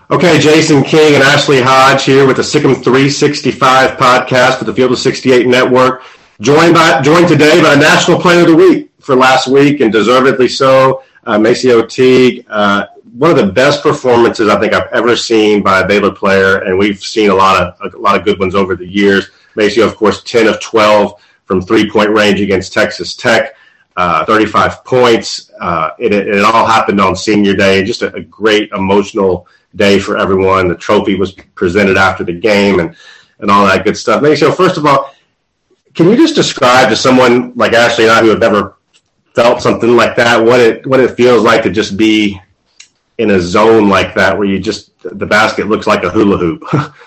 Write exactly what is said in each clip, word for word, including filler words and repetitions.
Okay, Jason King and Ashley Hodge here with the Sikkim three sixty-five podcast for the Field of sixty-eight Network. Joined by joined today by National Player of the Week for last week, and deservedly so, uh, MaCio Teague. Uh, one of the best performances I think I've ever seen by a Baylor player, and we've seen a lot of a lot of good ones over the years. MaCio, of course, ten of twelve from three-point range against Texas Tech, uh, thirty-five points. Uh, it, it all happened on senior day, just a, a great emotional day for everyone. The trophy was presented after the game and, and all that good stuff. MaCio, first of all, can you just describe to someone like Ashley and I who have never felt something like that, what it what it feels like to just be in a zone like that where you just the basket looks like a hula hoop?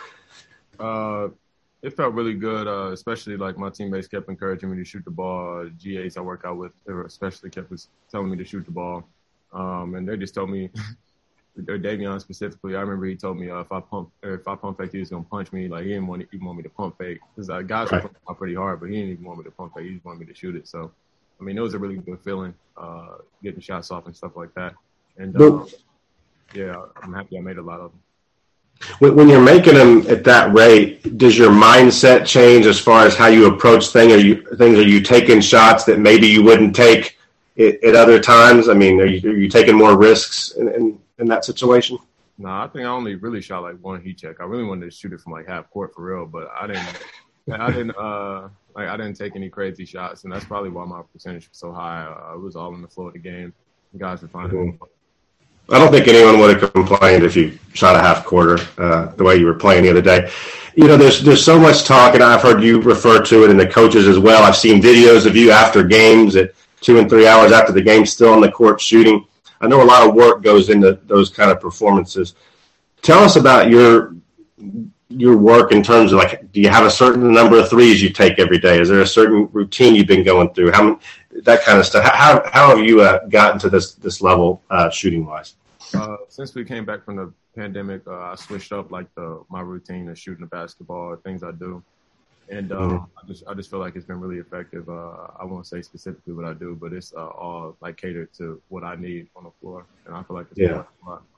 uh, it felt really good, uh, especially like my teammates kept encouraging me to shoot the ball. G As I work out with especially kept telling me to shoot the ball. Um, and they just told me, or Davion specifically, I remember he told me uh, if I pump or if I pump fake, he was gonna punch me. Like he didn't want even want me to pump fake because uh, guys right. were pumping pretty hard, but he didn't even want me to pump fake. He just wanted me to shoot it. So, I mean, it was a really good feeling, uh, getting shots off and stuff like that. And um, yeah, I'm happy I made a lot of them. When you're making them at that rate, does your mindset change as far as how you approach things? Are you things? Are you taking shots that maybe you wouldn't take at, at other times? I mean, are you, are you taking more risks in, in, in that situation? No, I think I only really shot like one heat check. I really wanted to shoot it from like half court for real, but I didn't. I didn't. Uh, like I didn't take any crazy shots, and that's probably why my percentage was so high. Uh, it was all in the flow of the game. The guys were finding. Mm-hmm. I don't think anyone would have complained if you shot a half quarter uh, the way you were playing the other day. You know, there's there's so much talk, and I've heard you refer to it, and the coaches as well. I've seen videos of you after games at two and three hours after the game, still on the court shooting. I know a lot of work goes into those kind of performances. Tell us about your your work in terms of, like, do you have a certain number of threes you take every day? Is there a certain routine you've been going through? How that kind of stuff. How how have you uh, gotten to this this level uh, shooting wise? Uh, since we came back from the pandemic, uh, I switched up like the my routine of shooting the basketball, things I do, and uh, mm-hmm. I just I just feel like it's been really effective. Uh, I won't say specifically what I do, but it's uh, all like catered to what I need on the floor, and I feel like it's yeah. a lot.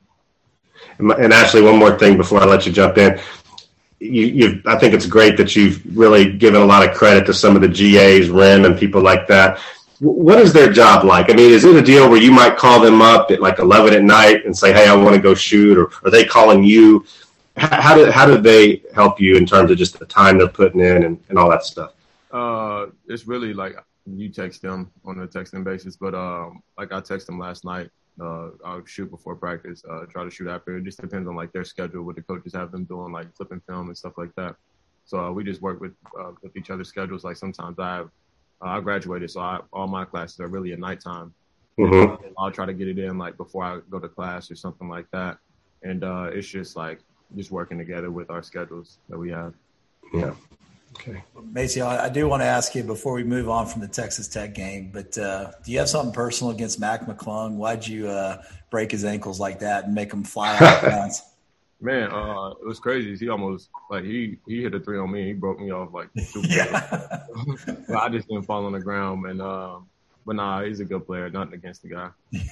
And Ashley, one more thing before I let you jump in. You, you've, I think it's great that you've really given a lot of credit to some of the G As, Rim, and people like that. What is their job like? I mean, is it a deal where you might call them up at like eleven at night and say, hey, I want to go shoot, or are they calling you? How do, how do they help you in terms of just the time they're putting in and, and all that stuff? Uh, it's really like you text them on a texting basis, but um, like I text them last night. Uh, I'll shoot before practice, uh, try to shoot after. It just depends on like their schedule, what the coaches have them doing, like flipping film and stuff like that. So uh, we just work with uh, with each other's schedules. Like sometimes I have Uh, I graduated, so I, all my classes are really at nighttime. Mm-hmm. I'll try to get it in like before I go to class or something like that. And uh, it's just like just working together with our schedules that we have. Yeah. Okay. MaCio, I do want to ask you before we move on from the Texas Tech game, but uh, do you have something personal against Mac McClung? Why'd you uh, break his ankles like that and make him fly out of bounds? Man, uh, it was crazy. He almost like he he hit a three on me. He broke me off like two yeah. But I just didn't fall on the ground. And uh, but nah, he's a good player. Nothing against the guy.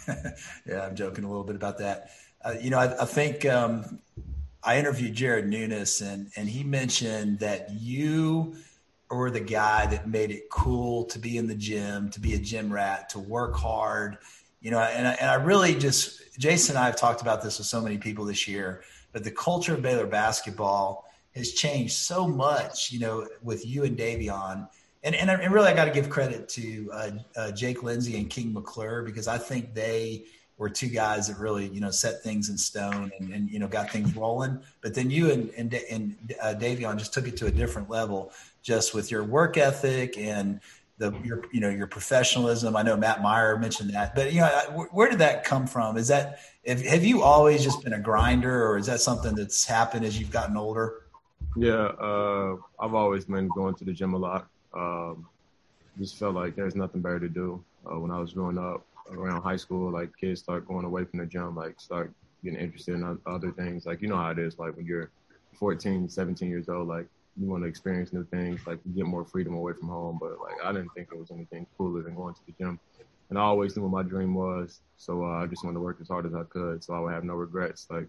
Yeah, I'm joking a little bit about that. Uh, you know, I, I think um, I interviewed Jared Nunes, and and he mentioned that you were the guy that made it cool to be in the gym, to be a gym rat, to work hard. You know, and I, and I really just Jason and I have talked about this with so many people this year. But the culture of Baylor basketball has changed so much, you know, with you and Davion. And and, and really I got to give credit to uh, uh, Jake Lindsey and King McClure, because I think they were two guys that really, you know, set things in stone and, and you know, got things rolling. But then you and, and, and uh, Davion just took it to a different level, just with your work ethic and the your you know your professionalism. I know Matt Meyer mentioned that, but you know, where did that come from? Is that Have, have you always just been a grinder, or is that something that's happened as you've gotten older? Yeah, uh, I've always been going to the gym a lot. Um, just felt like there's nothing better to do. Uh, when I was growing up, around high school, like kids start going away from the gym, like start getting interested in other things. Like, you know how it is, like when you're fourteen, seventeen years old, like you want to experience new things, like you get more freedom away from home. But like I didn't think there was anything cooler than going to the gym. And I always knew what my dream was, so uh, I just wanted to work as hard as I could, so I would have no regrets. Like,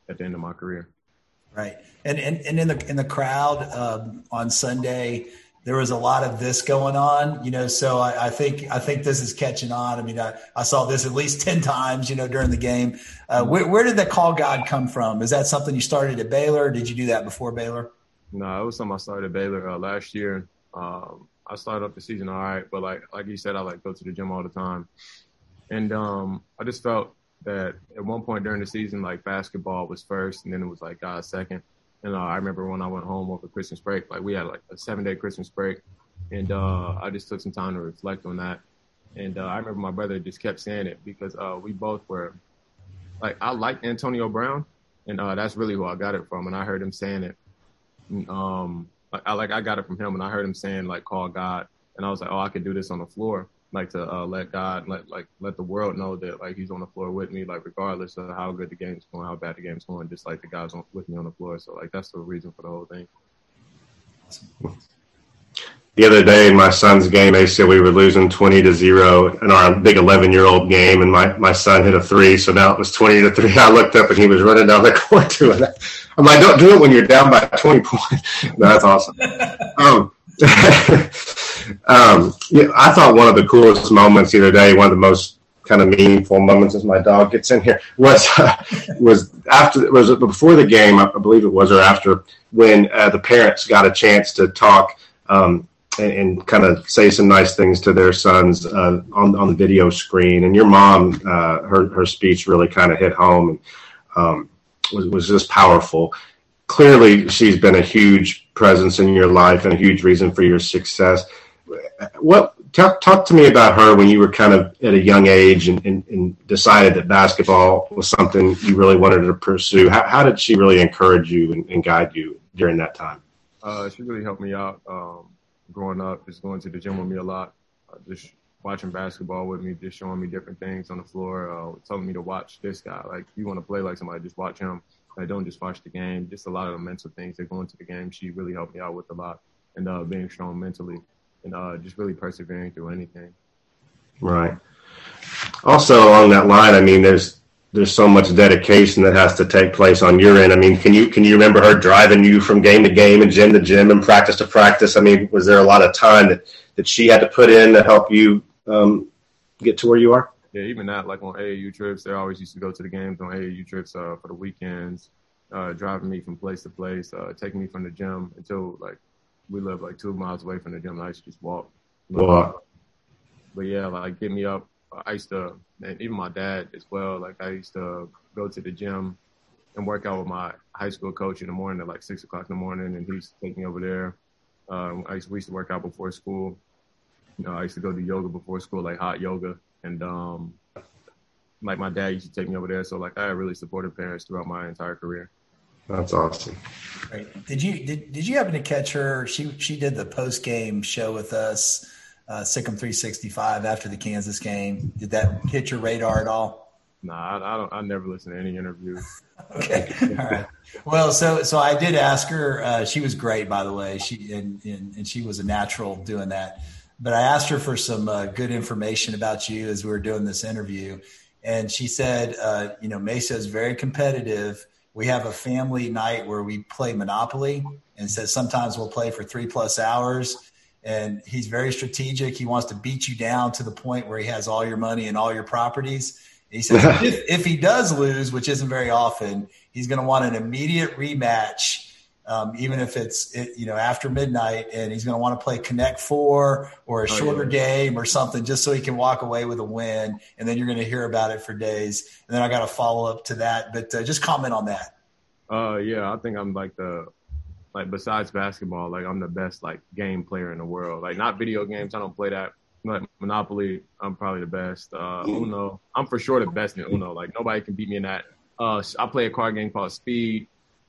at the end of my career. Right. And and, and in the in the crowd um, on Sunday, there was a lot of this going on, you know, so I, I think I think this is catching on. I mean, I, I saw this at least ten times, you know, during the game. Uh, where, where did the call God come from? Is that something you started at Baylor? Or did you do that before Baylor? No, it was something I started at Baylor uh, last year. Um, I started up the season all right, but like like you said, I like go to the gym all the time. And um, I just felt that at one point during the season, like basketball was first and then it was like God second. And uh, I remember when I went home over Christmas break, like we had like a seven day Christmas break. And uh, I just took some time to reflect on that. And uh, I remember my brother just kept saying it because uh, we both were like, I liked Antonio Brown. And uh, that's really who I got it from. And I heard him saying it. And, um, like I, like I got it from him and I heard him saying like, call God. And I was like, oh, I could do this on the floor. Like to uh, let God, let like let the world know that like he's on the floor with me, like regardless of how good the game's going, how bad the game's going, just like the guy's on, with me on the floor. So like that's the reason for the whole thing. The other day in my son's game, they said we were losing twenty to zero in our big eleven year old game, and my, my son hit a three, so now it was twenty to three. I looked up and he was running down the court doing that. I'm like, don't do it when you're down by twenty points. No, that's awesome. Um, um, yeah, I thought one of the coolest moments the other day, one of the most kind of meaningful moments as my dog gets in here, was uh, was after was it before the game, I believe it was, or after, when uh, the parents got a chance to talk um, and, and kind of say some nice things to their sons uh, on on the video screen. And your mom, uh, her her speech really kind of hit home and um, was was just powerful. Clearly, she's been a huge presence in your life and a huge reason for your success. What talk, talk to me about her when you were kind of at a young age and, and, and decided that basketball was something you really wanted to pursue. How, how did she really encourage you and, and guide you during that time? Uh, she really helped me out um, growing up, just going to the gym with me a lot, uh, just watching basketball with me, just showing me different things on the floor, uh, telling me to watch this guy. Like, you want to play like somebody, just watch him. Like, don't just watch the game. Just a lot of the mental things that go into the game. She really helped me out with a lot, and uh, being strong mentally. And uh, just really persevering through anything. Right. Also, along that line, I mean, there's there's so much dedication that has to take place on your end. I mean, can you can you remember her driving you from game to game and gym to gym and practice to practice? I mean, was there a lot of time that, that she had to put in to help you um, get to where you are? Yeah, even that, like on A A U trips, they always used to go to the games on A A U trips uh, for the weekends, uh, driving me from place to place, uh, taking me from the gym until, like, we live like two miles away from the gym. And I used to just walk. Wow. But yeah, like get me up. I used to, and even my dad as well. Like I used to go to the gym and work out with my high school coach in the morning at like six o'clock in the morning, and he used to take me over there. Um, I used to, we used to work out before school. You know, I used to go do yoga before school, like hot yoga, and um, like my dad used to take me over there. So like I had really supportive parents throughout my entire career. That's awesome. Great. Did you did, did you happen to catch her? She she did the post game show with us, uh, Sikkim three sixty-five after the Kansas game. Did that hit your radar at all? Nah, I, I don't. I never listen to any interviews. Okay, all right. Well, so so I did ask her. Uh, she was great, by the way. She and, and and she was a natural doing that. But I asked her for some uh, good information about you as we were doing this interview, and she said, uh, you know, Mesa is very competitive. We have a family night where we play Monopoly, and says sometimes we'll play for three plus hours. And he's very strategic. He wants to beat you down to the point where he has all your money and all your properties. And he says if, if he does lose, which isn't very often, he's going to want an immediate rematch, um, even if it's it, you know after midnight. And he's going to want to play Connect Four or a shorter oh, yeah. game or something, just so he can walk away with a win. And then you're going to hear about it for days. And then I got to follow up to that. But uh, just comment on that. Uh, yeah, I think I'm like the like besides basketball, like I'm the best like game player in the world. Like not video games, I don't play that. Like Monopoly, I'm probably the best. Uh, Uno, I'm for sure the best in Uno. Like nobody can beat me in that. Uh, I play a card game called Speed.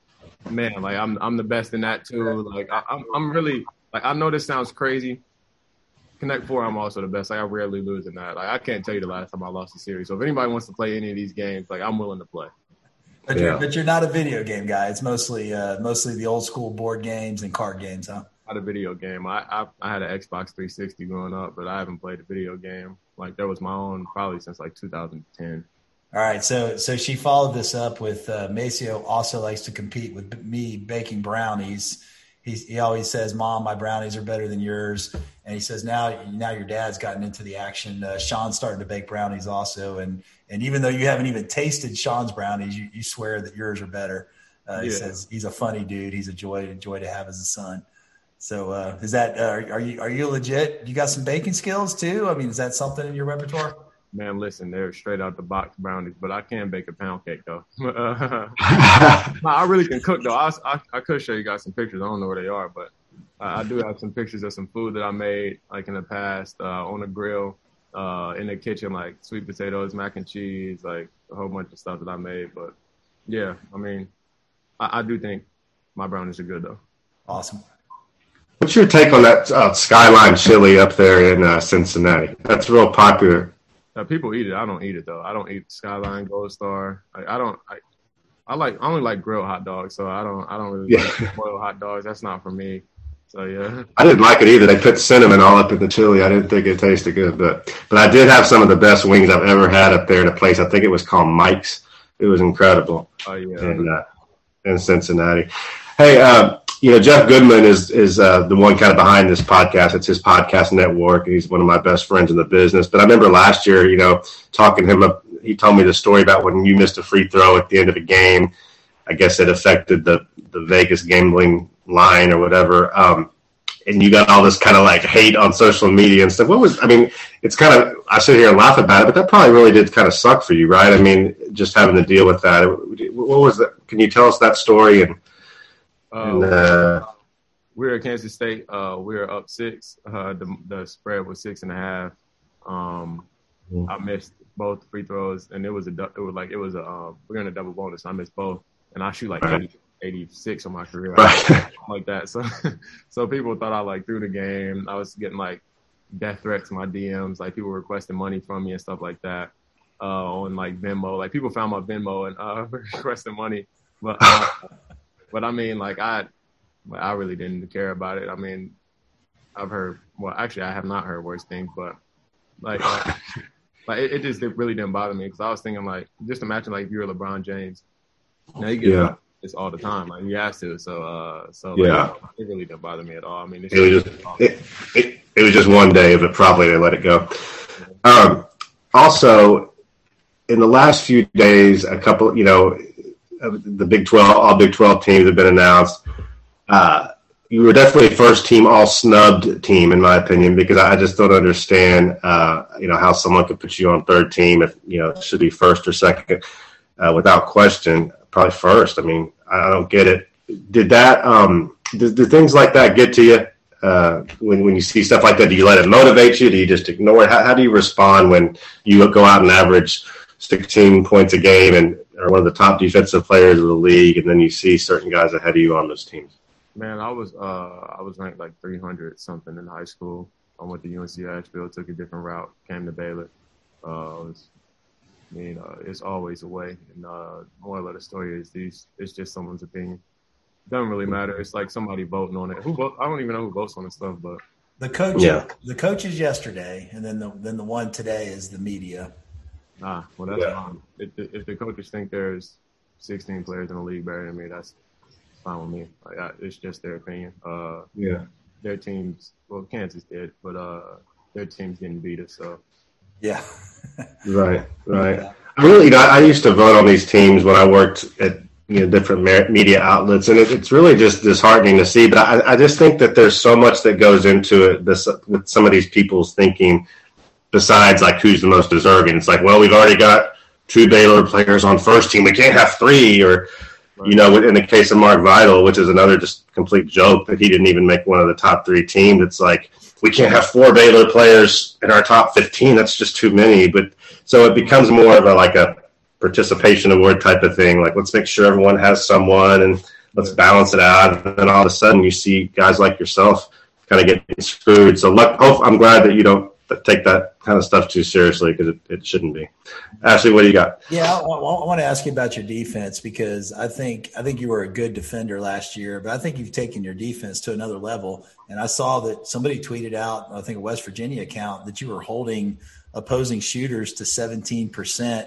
Man, like I'm I'm the best in that too. Like I, I'm I'm really like I know this sounds crazy. Connect Four, I'm also the best. Like I rarely lose in that. Like I can't tell you the last time I lost a series. So if anybody wants to play any of these games, like I'm willing to play. But, yeah. you're, but you're not a video game guy. It's mostly uh, mostly the old school board games and card games, huh? Not a video game. I, I I had an Xbox three sixty growing up, but I haven't played a video game. Like that was my own probably since like two thousand ten. All right, so so she followed this up with uh, Maceo also likes to compete with me baking brownies. He's, he always says, "Mom, my brownies are better than yours." And he says, "Now, now your dad's gotten into the action. Uh, Sean's starting to bake brownies also, and and even though you haven't even tasted Sean's brownies, you, you swear that yours are better." Uh, he yeah. says he's a funny dude. He's a joy, a joy to have as a son. So uh, is that uh, are you are you legit? You got some baking skills too? I mean, is that something in your repertoire? Man, listen, they're straight out the box brownies, but I can bake a pound cake though. I really can cook though. I, I I could show you guys some pictures. I don't know where they are, but I, I do have some pictures of some food that I made like in the past uh, on the grill, uh, in the kitchen, like sweet potatoes, mac and cheese, like a whole bunch of stuff that I made. But yeah, I mean, I, I do think my brownies are good though. Awesome. What's your take on that uh, Skyline chili up there in uh, Cincinnati? That's real popular. Uh, people eat it. I don't eat it though. I don't eat Skyline, Gold Star. Like, I don't. I, I like. I only like grilled hot dogs. So I don't. I don't really yeah. like boiled hot dogs. That's not for me. So yeah. I didn't like it either. They put cinnamon all up in the chili. I didn't think it tasted good, but but I did have some of the best wings I've ever had up there in a place. I think it was called Mike's. It was incredible. Oh yeah. In, uh, in Cincinnati. Hey. Uh, You know, Jeff Goodman is is uh, the one kind of behind this podcast. It's his podcast network. He's one of my best friends in the business. But I remember last year, you know, talking to him, up, he told me the story about when you missed a free throw at the end of a game. I guess it affected the, the Vegas gambling line or whatever. Um, and you got all this kind of like hate on social media and stuff. What was, I mean, it's kind of, I sit here and laugh about it, but that probably really did kind of suck for you, right? I mean, just having to deal with that. What was that? Can you tell us that story? And Uh, uh, we were at Kansas State. Uh, we were up six. Uh, the, the spread was six and a half. Um, mm-hmm. I missed both free throws, and it was a it was like it was a uh, we were in a double bonus. I missed both, and I shoot like right. eighty, eighty-six on my career, right. like that. So, so people thought I like threw the game. I was getting like death threats in my D Ms, like people requesting money from me and stuff like that uh, on like Venmo. Like people found my Venmo and uh, requesting money, but. Uh, But I mean, like I, I really didn't care about it. I mean, I've heard. Well, actually, I have not heard worse things, but like, uh, like it, it just it really didn't bother me because I was thinking like, just imagine like if you're LeBron James, now you get yeah. this all the time, like you have to. So, uh, so like, yeah, it really didn't bother me at all. I mean, it was just it, it, it was just one day, but probably they let it go. Um, also, in the last few days, a couple, you know. The Big twelve, all Big twelve teams have been announced. Uh, you were definitely first team, all snubbed team, in my opinion, because I just don't understand, uh, you know, how someone could put you on third team if, you know, it should be first or second uh, without question. Probably first. I mean, I don't get it. Did that, um, did, did things like that get to you uh, when, when you see stuff like that? Do you let it motivate you? Do you just ignore it? How, how do you respond when you go out and average sixteen points a game and are one of the top defensive players of the league, and then you see certain guys ahead of you on those teams? Man, I was uh, I was ranked like three hundred something in high school. I went to U N C Asheville, took a different route, came to Baylor. Uh, was, I mean, uh, it's always a way. And uh, moral of the story is these. It's just someone's opinion. It doesn't really matter. It's like somebody voting on it. Who vote? I don't even know who votes on this stuff, but the coach. Yeah. The coaches yesterday, and then the then the one today is the media. Ah, well, that's yeah. fine. If the, if the coaches think there's sixteen players in the league better than me, that's fine with me. Like, I, it's just their opinion. Uh, yeah. Their teams, well, Kansas did, but uh, their team's getting beat us, so. Yeah. right, right. Yeah. I really, you know, I used to vote on these teams when I worked at, you know, different media outlets, and it, it's really just disheartening to see. But I, I just think that there's so much that goes into it this, with some of these people's thinking. Besides, like, who's the most deserving? It's like, well, we've already got two Baylor players on first team. We can't have three. Or, right. you know, in the case of Mark Vidal, which is another just complete joke that he didn't even make one of the top three teams. It's like, we can't have four Baylor players in our top fifteen. That's just too many. But so it becomes more of a like a participation award type of thing. Like, let's make sure everyone has someone and let's balance it out. And then all of a sudden you see guys like yourself kind of getting screwed. So luck, oh, I'm glad that you don't take that kind of stuff too seriously because it, it shouldn't be. Ashley, what do you got? Yeah, I, I want to ask you about your defense because I think I think you were a good defender last year, but I think you've taken your defense to another level. And I saw that somebody tweeted out, I think a West Virginia account, that you were holding opposing shooters to seventeen percent.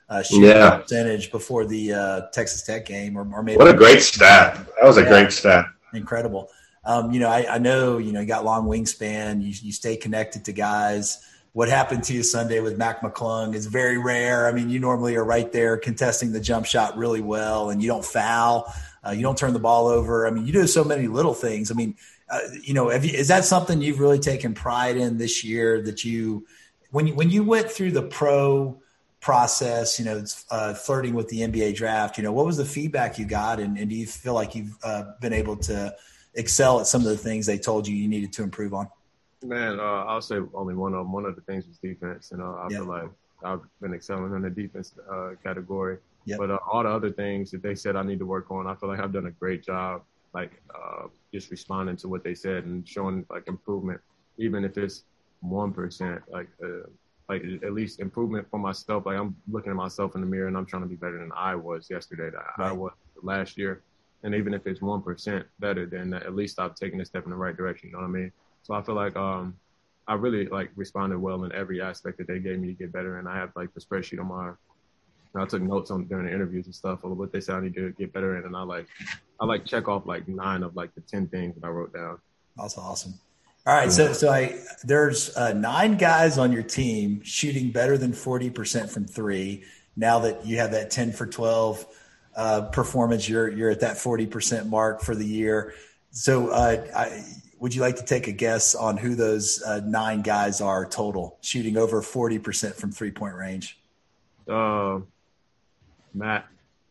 uh, shooting yeah. percentage before the uh, Texas Tech game, or, or maybe what a great stat. That was a yeah, great stat. Incredible. Um, you know, I, I know, you know, you got long wingspan. You, you stay connected to guys. What happened to you Sunday with Mac McClung is very rare. I mean, you normally are right there contesting the jump shot really well, and you don't foul. Uh, you don't turn the ball over. I mean, you do so many little things. I mean, uh, you know, have you, is that something you've really taken pride in this year that you, when you, when you went through the pro process, you know, uh, flirting with the N B A draft, you know, what was the feedback you got? And, and do you feel like you've uh, been able to excel at some of the things they told you you needed to improve on? Man, uh, I'll say only one of them. One of the things was defense. And uh, I yep. feel like I've been excelling in the defense uh, category. Yep. But uh, all the other things that they said I need to work on, I feel like I've done a great job, like uh, just responding to what they said and showing like improvement, even if it's one percent, like uh, like at least improvement for myself. Like I'm looking at myself in the mirror and I'm trying to be better than I was yesterday, that right. I was last year. And even if it's one percent better, then at least I've taken a step in the right direction. You know what I mean? So I feel like um, I really like responded well in every aspect that they gave me to get better. And I have like the spreadsheet on my, I took notes on during the interviews and stuff on what they said I need to get better in. And I like, I like check off like nine of like the ten things that I wrote down. That's awesome. All right. So, so I, there's uh, nine guys on your team shooting better than forty percent from three. Now that you have that ten for twelve uh, performance, you're, you're at that forty percent mark for the year. So uh, I, would you like to take a guess on who those uh, nine guys are total, shooting over forty percent from three-point range? Uh, Matt,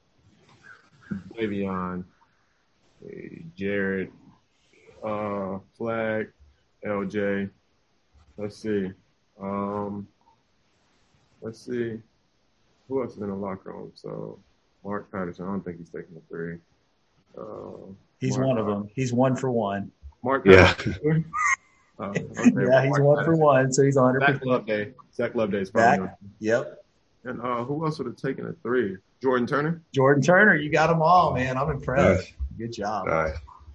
Davion, Jared, uh, Flag, L J. Let's see. Um, let's see. Who else is in the locker room? So, Mark Patterson. I don't think he's taking the three. Uh, he's Mark, one of them. He's one for one. Mark yeah. uh, okay, yeah, he's Mark one Patterson. for one, so he's one hundred percent. Zach Loveday. Zach Loveday is probably Zach, yep. And uh, who else would have taken a three? Jordan Turner? Jordan Turner. You got them all, man. I'm impressed. Nice. Good job. Nice.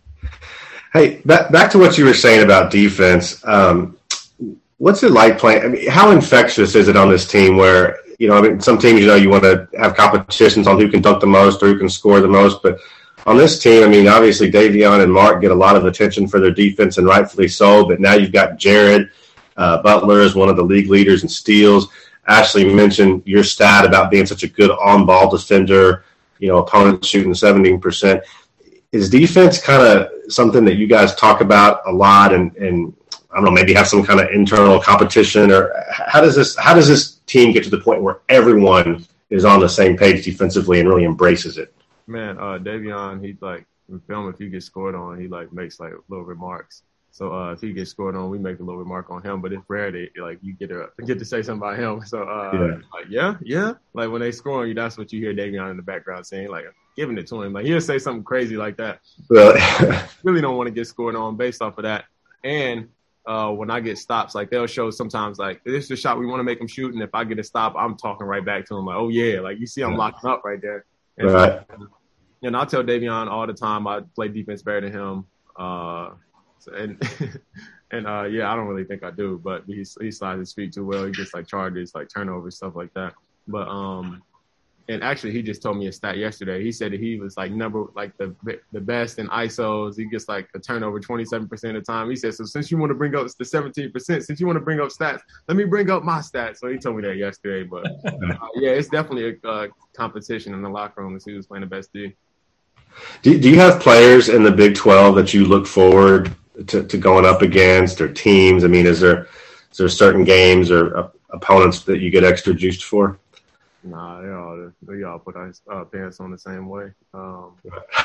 Hey, back, back to what you were saying about defense. Um, what's it like playing? I mean, how infectious is it on this team where, you know, I mean, some teams, you know, you want to have competitions on who can dunk the most or who can score the most. But on this team, I mean, obviously Davion and Mark get a lot of attention for their defense, and rightfully so. But now you've got Jared uh, Butler as one of the league leaders in steals. Ashley mentioned your stat about being such a good on-ball defender, you know, opponents shooting seventeen percent. Is defense kind of something that you guys talk about a lot and, and I don't know, maybe have some kind of internal competition, or how does this, how does this team get to the point where everyone is on the same page defensively and really embraces it? Man, uh, Davion, he like in film, if he gets scored on, he like makes like little remarks. So uh, if he gets scored on, we make a little remark on him. But it's rare that like you get to get to say something about him. So uh, yeah. like yeah, yeah. Like when they score on you, that's what you hear Davion in the background saying, like giving it to him. Like he'll say something crazy like that. Really, really don't want to get scored on based off of that. And uh, when I get stops, like they'll show sometimes like this is the shot we want to make him shoot, and if I get a stop, I'm talking right back to him like, oh yeah, like you see I'm yeah. locking up right there. And, right. So, and I tell Davion all the time I play defense better than him. Uh, so, and and uh, yeah, I don't really think I do, but he he slides his feet too well. He gets like charges, like turnovers, stuff like that. But um, and actually, he just told me a stat yesterday. He said that he was like number like the the best in I S Os. He gets like a turnover twenty-seven percent of the time. He said, so since you want to bring up the seventeen percent, since you want to bring up stats, let me bring up my stats. So he told me that yesterday. But uh, yeah, it's definitely a uh, competition in the locker room to see who's playing the best D. Do, do you have players in the Big twelve that you look forward to, to going up against, or teams? I mean, is there is there certain games or uh, opponents that you get extra juiced for? Nah, they all they all put our uh, pants on the same way. Um,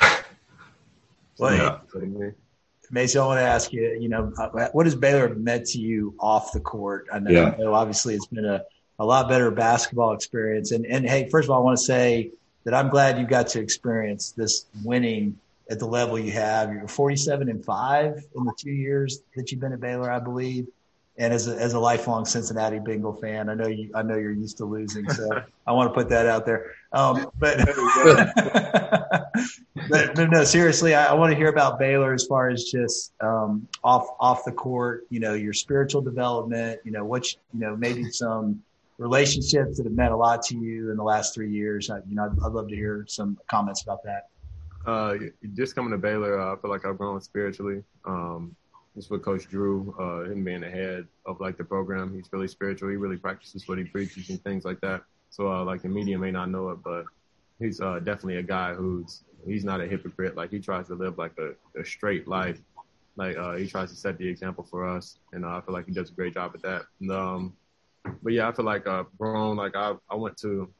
well, yeah. Mason, I want to ask you, you know, what has Baylor meant to you off the court? I know, yeah. I know obviously it's been a, a lot better basketball experience. And, and, hey, first of all, I want to say that I'm glad you got to experience this winning at the level you have. You're forty-seven and five in the two years that you've been at Baylor, I believe. And as a, as a lifelong Cincinnati Bengal fan, I know you, I know you're used to losing, so I want to put that out there. Um, but, but, but no, seriously, I, I want to hear about Baylor as far as just um, off off the court. You know, your spiritual development. You know, what you know, maybe some relationships that have meant a lot to you in the last three years. I, you know, I'd, I'd love to hear some comments about that. Uh, just coming to Baylor, uh, I feel like I've grown spiritually. Um, just with Coach Drew, uh, him being the head of like the program, he's really spiritual. He really practices what he preaches and things like that. So uh, like the media may not know it, but he's uh, definitely a guy who's he's not a hypocrite. Like he tries to live like a, a straight life. Like uh, he tries to set the example for us, and uh, I feel like he does a great job at that. And, um, but yeah, I feel like uh, grown. Like I, I went to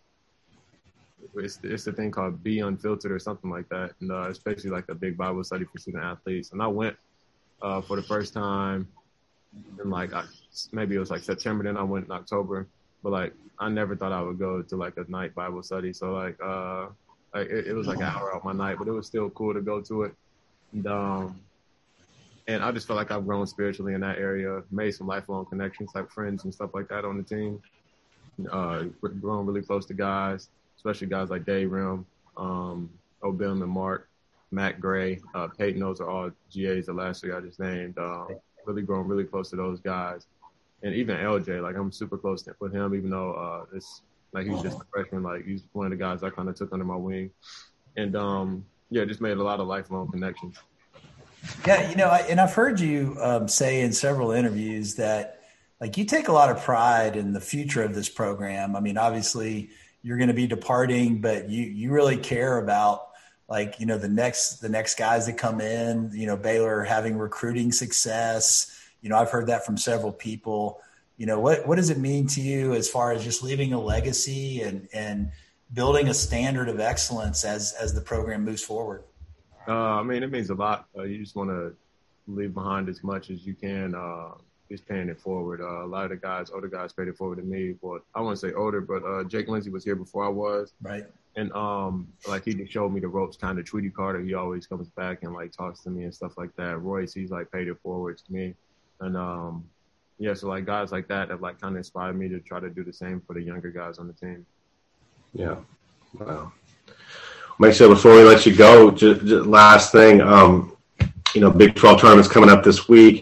it's it's a thing called Be Unfiltered or something like that, and uh, especially like a big Bible study for student athletes. And I went uh, for the first time in like I, maybe it was like September. Then I went in October, but like I never thought I would go to like a night Bible study. So like uh, like it, it was like an hour out my night, but it was still cool to go to it. And um. And I just feel like I've grown spiritually in that area, made some lifelong connections, like friends and stuff like that on the team. Uh, grown really close to guys, especially guys like Dave Rim, um, O'Bill and Mark, Matt Gray, uh, Peyton. Those are all G As the last three I just named. Uh, really grown really close to those guys. And even L J, like I'm super close to, with him, even though uh, it's like he's just a freshman. Like he's one of the guys I kind of took under my wing. And, um, yeah, just made a lot of lifelong connections. Yeah, you know, I, and I've heard you um, say in several interviews that, like, you take a lot of pride in the future of this program. I mean, obviously, you're going to be departing, but you you really care about, like, you know, the next the next guys that come in. You know, Baylor having recruiting success. You know, I've heard that from several people. You know, what what does it mean to you as far as just leaving a legacy and and building a standard of excellence as as the program moves forward? Uh, I mean, it means a lot. Uh, you just want to leave behind as much as you can, uh, just paying it forward. Uh, a lot of the guys, older guys, paid it forward to me. Well, I won't say older, but uh, Jake Lindsey was here before I was. Right. And, um, like, he just showed me the ropes, kind of. Tweety Carter, he always comes back and, like, talks to me and stuff like that. Royce, he's, like, paid it forward to me. And, um, yeah, so, like, guys like that have, like, kind of inspired me to try to do the same for the younger guys on the team. Yeah. Wow. Maceo, before we let you go, just, just last thing, um, you know, Big twelve tournament's coming up this week.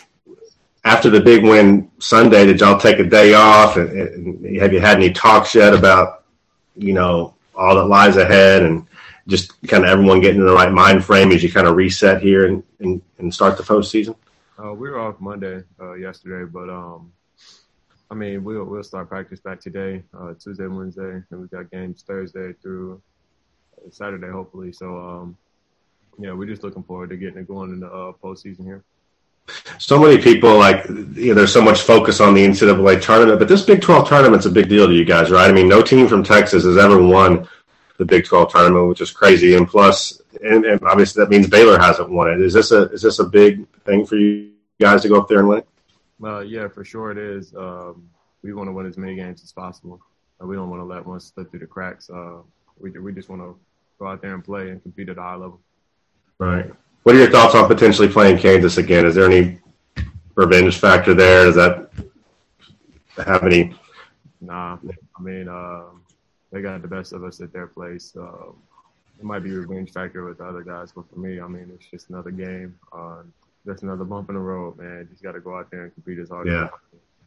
After the big win Sunday, did y'all take a day off? And, and have you had any talks yet about, you know, all that lies ahead and just kind of everyone getting in the right mind frame as you kind of reset here and, and, and start the postseason? Uh, we were off Monday, uh, yesterday, but um, I mean, we'll we'll start practice back today, uh, Tuesday, Wednesday, and we got games Thursday through Saturday, hopefully. So, um, yeah, we're just looking forward to getting it going in the uh, postseason here. So many people, like, you know, there's so much focus on the N C double A tournament, but this Big twelve tournament's a big deal to you guys, right? I mean, no team from Texas has ever won the Big twelve tournament, which is crazy. And plus, and, and obviously that means Baylor hasn't won it. Is this a is this a big thing for you guys to go up there and win it? Uh, yeah, for sure it is. Um, we want to win as many games as possible. Uh, we don't want to let one slip through the cracks. Uh, we we just want to go out there and play and compete at a high level. Right. What are your thoughts on potentially playing Kansas again? Is there any revenge factor there? Does that have any? Nah. I mean, uh, they got the best of us at their place. Uh, it might be a revenge factor with the other guys, but for me, I mean, it's just another game. Uh, just another bump in the road, man. Just got to go out there and compete as hard yeah. as possible.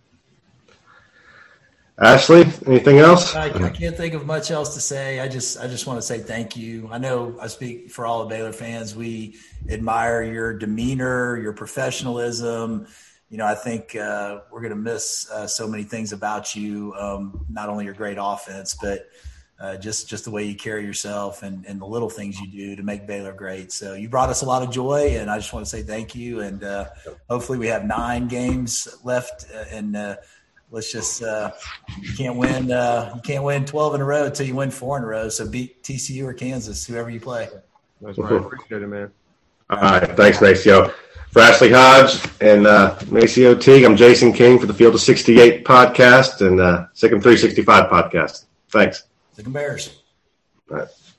Ashley, anything else? I, I can't think of much else to say. I just I just want to say thank you. I know I speak for all of Baylor fans. We admire your demeanor, your professionalism. You know, I think uh, we're going to miss uh, so many things about you, um, not only your great offense, but uh, just, just the way you carry yourself and, and the little things you do to make Baylor great. So you brought us a lot of joy, and I just want to say thank you. And uh, hopefully we have nine games left, uh, and uh, let's just uh, you can't win uh, you can't win twelve in a row until you win four in a row. So beat T C U or Kansas, whoever you play. That's right. Appreciate it, man. All right. Thanks, Maceo. For Ashley Hodge and uh, Maceo Teague, I'm Jason King for the Field of sixty-eight podcast and uh, Sic em three sixty-five podcast. Thanks. Sic em Bears. All right.